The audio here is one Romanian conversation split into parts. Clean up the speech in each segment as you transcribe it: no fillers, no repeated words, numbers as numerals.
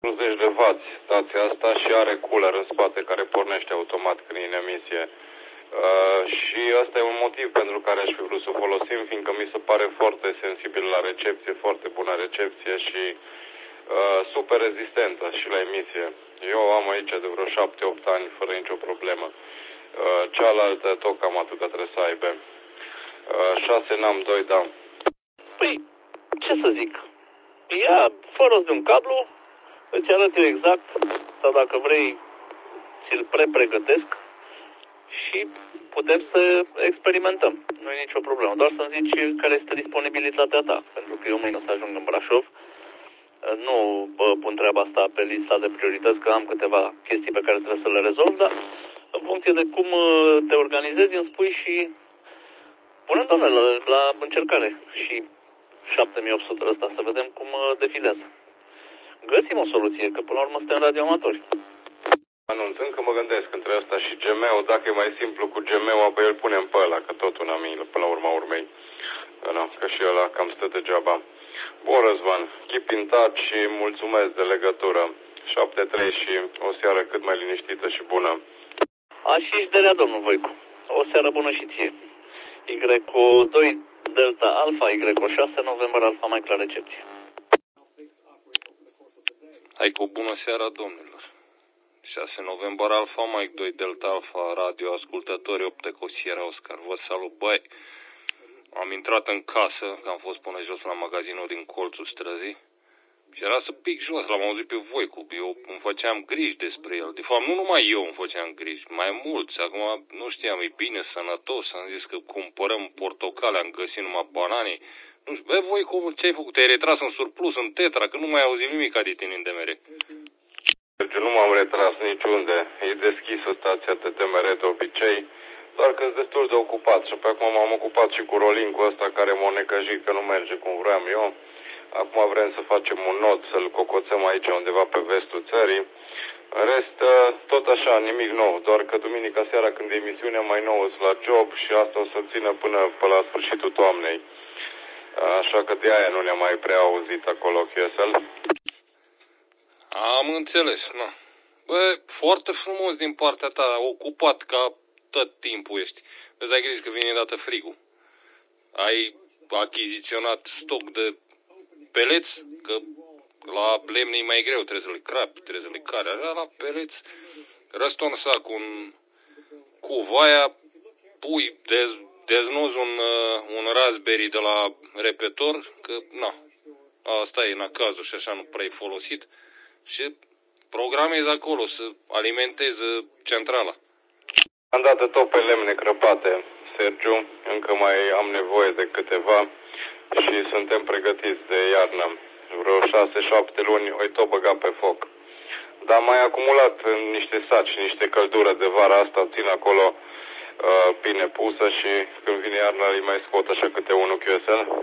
40 de W stația asta și are cooler în spate care pornește automat când e în emisie. Și asta e un motiv pentru care aș fi vrut să o folosim, fiindcă mi se pare foarte sensibil la recepție, foarte bună recepție și super rezistentă și la emisie. Eu am aici de vreo 7-8 ani fără nicio problemă. Cealaltă tot cam atâta trebuie să aibă. 6 n-am, 2 da. Păi, ce să zic? Ia fă rost de un cablu, îți arăt eu exact, sau dacă vrei, ți-l pregătesc și putem să experimentăm. Nu e nicio problemă. Doar să-mi zici care este disponibilitatea ta. Pentru că eu mâine o să ajung în Brașov. Nu pun treaba asta pe lista de priorități, că am câteva chestii pe care trebuie să le rezolv, dar în funcție de cum te organizezi, îmi spui și pune, doamne, la încercare și 7800 ăsta, să vedem cum defilează. Găsim o soluție, că până la urmă suntem radioamatori. Anunț, încă mă gândesc între asta și GM-ul, dacă e mai simplu cu GM-ul, apoi îl punem pe ăla, că tot un amic, până la urma urmei. Că și ăla cam stă degeaba. Bun, Răzvan, keep in touch și mulțumesc de legătură. 7-3 și o seară cât mai liniștită și bună. Așa-și de rea, domnul Voicu. O seară bună și ție. Y2 Delta Alpha, Y6 November Alpha Mike la recepție. Hai cu bună seara, domnilor. 6 November Alpha Mike 2 Delta Alpha Radio ascultători 8 Eco Sierra Oscar. Vă salut, băi. Am intrat în casă, că am fost până jos la magazinul din colțul străzii. Și era să pic jos, l-am auzit pe Voicu. Eu îmi făceam griji despre el. De fapt, nu numai eu îmi făceam griji, mai mulți. Acum, nu știam, e bine, sănătos. Am zis că cumpărăm portocale, am găsit numai banane. Nu știu, bă, Voicu, ce ai făcut? Te-ai retras în surplus, în tetra, că nu mai auzim nimica de tine în DMR. Nu m-am retras niciunde. E deschisă stația de DMR de obicei. Doar că sunt destul de ocupat și pe acum m-am ocupat și cu rolling-ul ăsta care m-a necăjit că nu merge cum vreau eu. Acum vrem să facem un nod, să-l cocoțăm aici undeva pe vestul țării. În rest, tot așa, nimic nou, doar că duminica seara când e emisiunea mai nouă sunt la job și asta o să țină până pe la sfârșitul toamnei. Așa că de aia nu ne-am mai prea auzit acolo, QSL. Am înțeles, na. Bă, foarte frumos din partea ta, ocupat ca tot timpul ești. Vezi, ai grijă că vine dată frigul. Ai achiziționat stoc de peleți, că la lemne e mai greu, trebuie să le crapi, trebuie să le cari. Așa, la peleți, răston sac cu vaia, pui, deznozi un raspberry de la repetor, că, na, asta e nacazul și așa nu prea folosit, și programezi acolo să alimenteze centrala. Am dat tot pe lemne crăpate, Sergiu, încă mai am nevoie de câteva și suntem pregătiți de iarnă. Vreo 6-7 luni o tot băga pe foc. Dar am mai acumulat niște saci, niște căldură de vara asta, țin acolo bine pusă și când vine iarna îi mai scot așa câte unul QSL.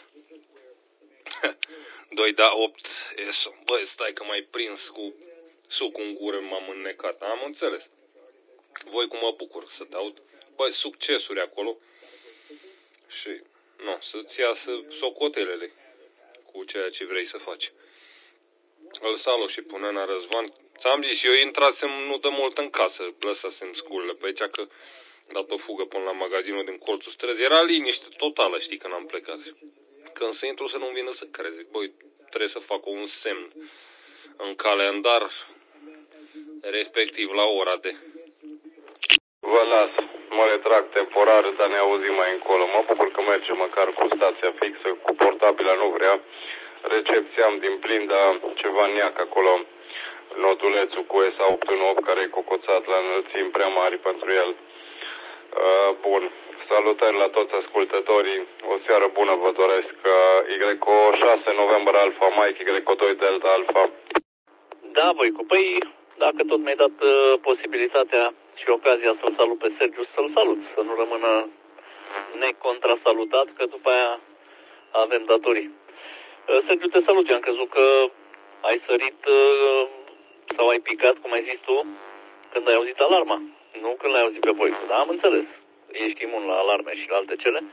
2 da 8 ESO. Băi, stai că m-ai prins cu sucul în gură, m-am înnecat. Am înțeles. Voi cum mă bucur să te aud. Băi, succesuri acolo. Și, nu, să-ți iasă socotelele cu ceea ce vrei să faci. Îl salut și până în Răzvan. Ți-am zis, eu intrasem nu de mult în casă, lăsasem sculele pe aici, că dat o fugă până la magazinul din colțul străzii. Era liniște totală, știi, când am plecat. Când să intru să nu vină să crezi. Zic, băi, trebuie să fac un semn în calendar, respectiv la ora de. Vă las, mă retrag temporar, dar ne auzim mai încolo. Mă bucur că merge măcar cu stația fixă, cu portabila nu vrea. Recepția am din plin, dar ceva neac acolo. Nodulețul cu SA818 care e cocoțat la înălțimi prea mari pentru el. Bun, salutări la toți ascultătorii. O seară bună vă doresc. Y6 November Alpha Mike, Y2 Delta Alpha. Da, Voicu, păi dacă tot mi-ai dat posibilitatea și ocazia să-l salut pe Sergiu, să-l salut, să nu rămână necontrasalutat, că după aia avem datorii. Sergiu, te salut, am crezut că ai sărit sau ai picat, cum ai zis tu, când ai auzit alarma. Nu când l-ai auzit pe Voicu, dar am înțeles. Ești imun la alarme și la alte cele.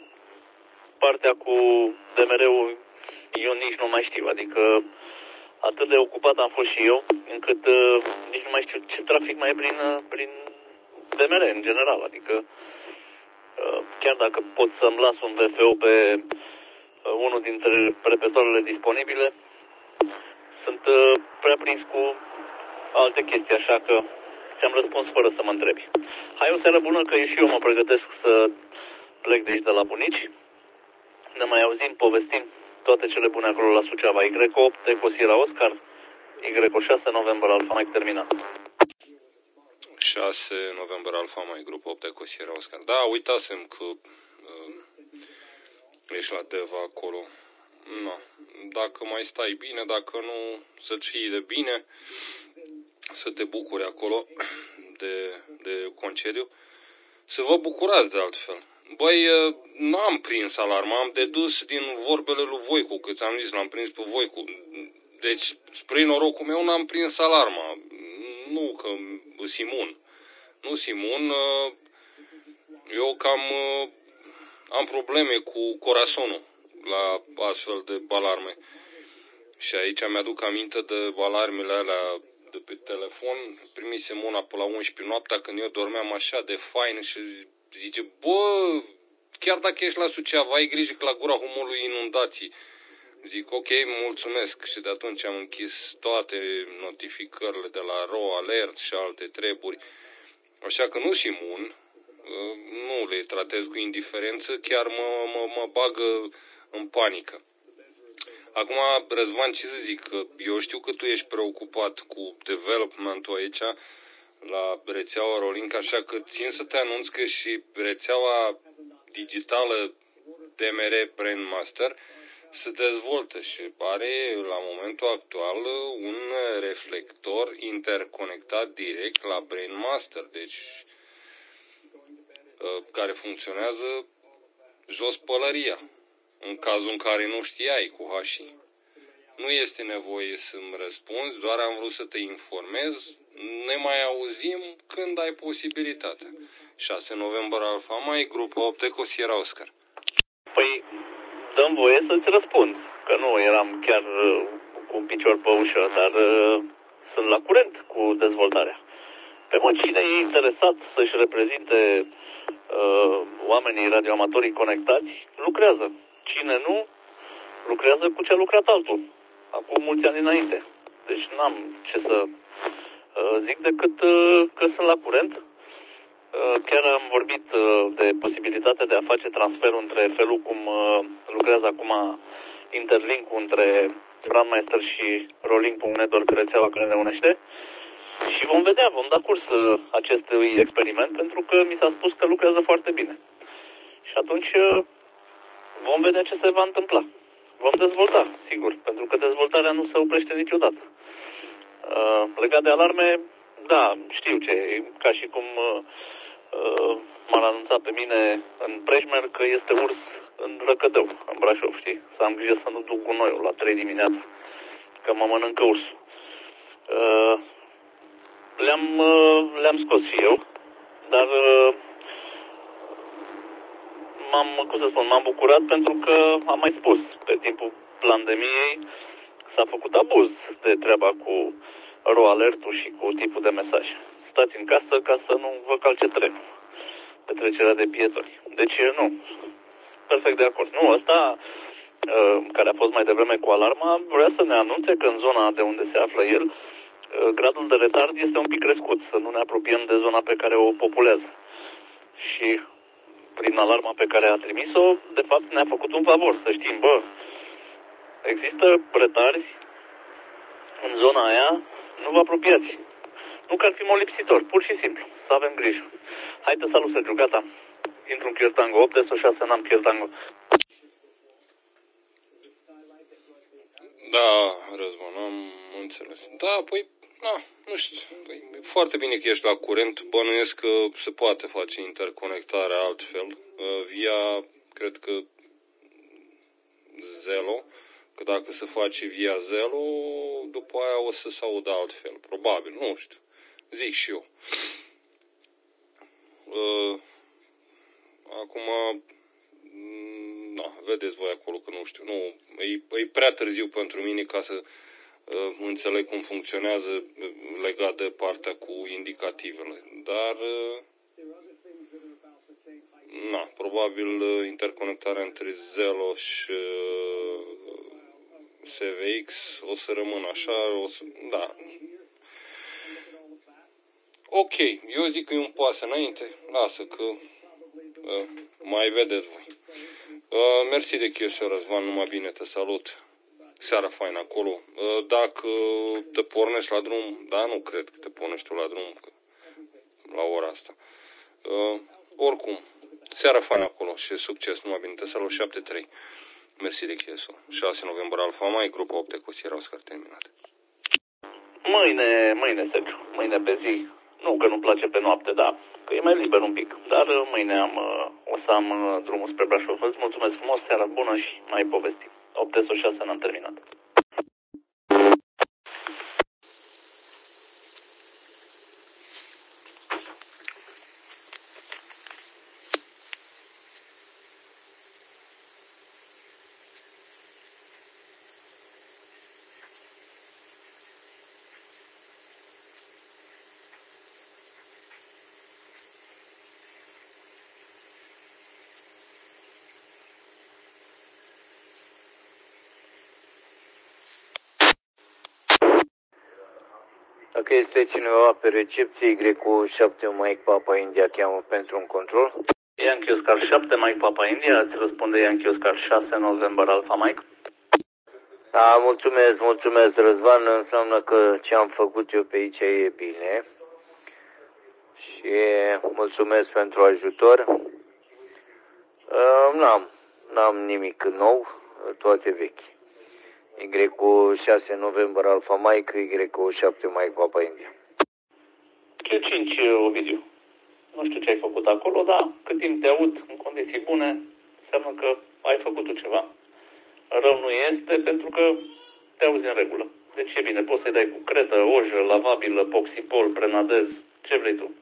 Partea cu DMR-ul eu nici nu mai știu, adică atât de ocupat am fost și eu, încât nici nu mai știu ce trafic mai e prin DMR în general. Adică chiar dacă pot să-mi las un VFO pe unul dintre repetoarele disponibile, sunt prea prins cu alte chestii, așa că ți-am răspuns fără să mă întrebi. Hai, o seară bună, că și eu mă pregătesc să plec de aici de la bunici. Ne mai auzim, povestim toate cele bune acolo la Suceava. Y8, Eco Sierra Oscar, Y6, November Alpha Mike terminat. 6 November Alpha Mike, grup 8, Eco Sierra Oscar. Da, uitasem că ești la Deva acolo. No. Dacă mai stai bine, dacă nu, să-ți fie de bine, să te bucuri acolo de concediu. Să vă bucurați de altfel. Băi, n-am prins alarma, am dedus din vorbele lui Voicu, că ți-am zis, l-am prins pe Voicu. Deci, spre norocul meu, n-am prins alarma. Nu că Simun. Nu Simun, eu cam am probleme cu corazonul la astfel de alarme. Și aici mi-aduc aminte de alarmele alea de pe telefon. Primisem una pe la 11 noaptea când eu dormeam așa de fain și zice, bă, chiar dacă ești la Suceava, ai grijă că la Gura Humorului inundații. Zic, ok, mulțumesc. Și de atunci am închis toate notificările de la RO Alert și alte treburi. Așa că nu Simun, nu le tratez cu indiferență, chiar mă bagă în panică. Acum, Răzvan, ce să zic, că eu știu că tu ești preocupat cu development-ul aici la rețeaua Rolink, așa că țin să te anunț că și rețeaua digitală DMR Brandmaster se dezvoltă și are la momentul actual un reflector interconectat direct la Brandmaster, deci care funcționează jos pălăria, în cazul în care nu știai cu HI. Nu este nevoie să-mi răspunzi, doar am vrut să te informez. Ne mai auzim când ai posibilitatea. 6 November Alpha Mike, grupul 8, Eco Sierra Oscar. Păi, dăm voie să-ți răspund, că nu eram chiar cu un picior pe ușă, dar sunt la curent cu dezvoltarea. Pe cine e interesat să-și reprezinte oamenii radioamatorii conectați, lucrează. Cine nu, lucrează cu ce a lucrat altul, acum mulți ani înainte. Deci n-am ce să zic decât că sunt la curent. Chiar am vorbit de posibilitatea de a face transferul între felul cum lucrează acum interlink-ul între Brandmeister și Rolink.net, rețeaua care ne unește. Și vom vedea, vom da curs acestui experiment, pentru că mi s-a spus că lucrează foarte bine. Și atunci vom vedea ce se va întâmpla. Vom dezvolta, sigur, pentru că dezvoltarea nu se oprește niciodată. Legat de alarme, da, știu ce e, ca și cum m-ar anunța pe mine în Prejmer că este urs în Răcădău, în Brașov, știi? Să am grijă să nu duc gunoiul la 3 dimineața, că mă mănâncă ursul. Le-am scos și eu, dar m-am bucurat pentru că am mai spus, pe timpul pandemiei s-a făcut abuz de treaba cu RO-alertul și cu tipul de mesaj. Stați în casă ca să nu vă calce trenul pe trecerea de pietoni. Deci nu, perfect de acord. Nu, ăsta care a fost mai devreme cu alarma vrea să ne anunțe că în zona de unde se află el gradul de retard este un pic crescut, să nu ne apropiem de zona pe care o populează. Și prin alarma pe care a trimis-o, de fapt ne-a făcut un favor, să știm, bă, există retarzi în zona aia, nu vă apropiați. Nu că ar fi molipsitor, pur și simplu, să avem grijă. Hai, te salut, Sergiu, gata. Intru în Kier Tango 8, SO6, n-am Kier Tango. Da, Răzvan, am înțeles. Da, păi, nu știu, păi, e foarte bine că ești la curent, bănuiesc că se poate face interconectarea altfel, via, cred că, Zelo, că dacă se face via Zelo, după aia o să se audă altfel, probabil, nu știu, zic și eu. Acum, vedeți voi acolo că nu știu, nu, e prea târziu pentru mine ca să înțeleg cum funcționează legat de partea cu indicativele, dar probabil interconectarea între Zelo și SVX o să rămână așa, da. Ok, eu zic că e un pas înainte, lasă că mai vedeți voi. Mersi de chestia, Răzvan, numai bine, te salut. Seara faină acolo. Dacă te pornești la drum, da, nu cred că te pornești tu la drum la ora asta. Oricum, seara faină acolo și succes, numai bine, te salut. 7-3. Mersi de chestia. 6 noiembrie Alfa Mai, grupa 8 cu Sierra Oscar terminat. Mâine, Sergiu, mâine pe zi. Nu că nu-mi place pe noapte, da, că e mai liber un pic. Dar mâine o să am drumul spre Brașov. Îți mulțumesc frumos, seara bună și mai povestim. 8-6 n-am terminat. Dacă este cineva pe recepție, Y cu 7 Mike Papa India cheamă pentru un control. Yankee Oscar 7, Mike Papa India, îți răspunde Yankee Oscar 6, November Alpha Mike. Da, mulțumesc, Răzvan, înseamnă că ce am făcut eu pe aici e bine. Și mulțumesc pentru ajutor. N-am nimic nou, toate vechi. Y cu 6 November Alpha Mike, Y cu 7 Mike Papa India. Q5, Ovidiu. Nu știu ce ai făcut acolo, dar cât timp te aud în condiții bune, înseamnă că ai făcut tu ceva. Rău nu este pentru că te auzi în regulă. Deci e bine, poți să-i dai cu cretă, ojă, lavabilă, poxipol, prenadez, ce vrei tu.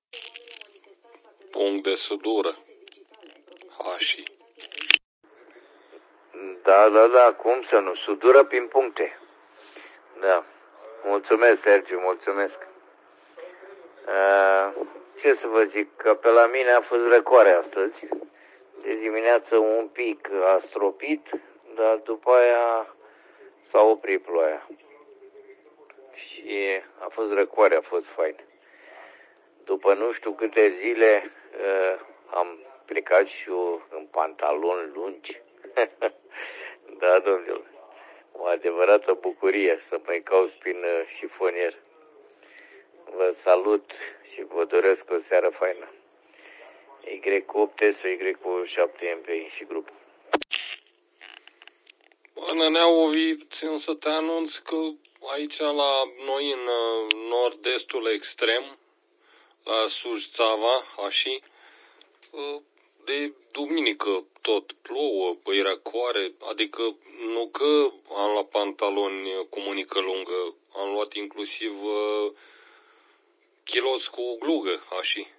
Punct de sudură. Hași. Da, cum să nu, sudură prin puncte. Da, mulțumesc, Sergiu, mulțumesc. Ce să vă zic, că pe la mine a fost răcoare astăzi. De dimineață un pic a stropit, dar după aia s-a oprit ploaia. Și a fost răcoare, a fost fain. După nu știu câte zile am plecat și eu în pantaloni lungi. Da, domnule, o adevărată bucurie să mai caut prin șifonier. Vă salut și vă doresc o seară faină. Y cu 8 sau Y cu 7 MPI și grup. Bă, Neaovi, țin să te anunț că aici la noi în nord-estul extrem, la Suj-Țava, Hași, de duminică tot plouă, băi, răcoare, adică nu că am luat pantaloni cu mânică lungă, am luat inclusiv chiloți cu glugă, Hași.